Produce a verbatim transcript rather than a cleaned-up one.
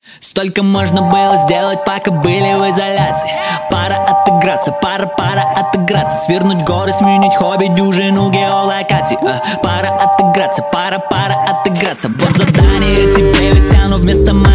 Столько можно было сделать, пока были в изоляции. Пора отыграться, пора, пора отыграться. Свернуть горы, сменить хобби, дюжину геолокаций. а, Пора отыграться, пора, пора отыграться. Вот задание тебе ведь оно вместо моей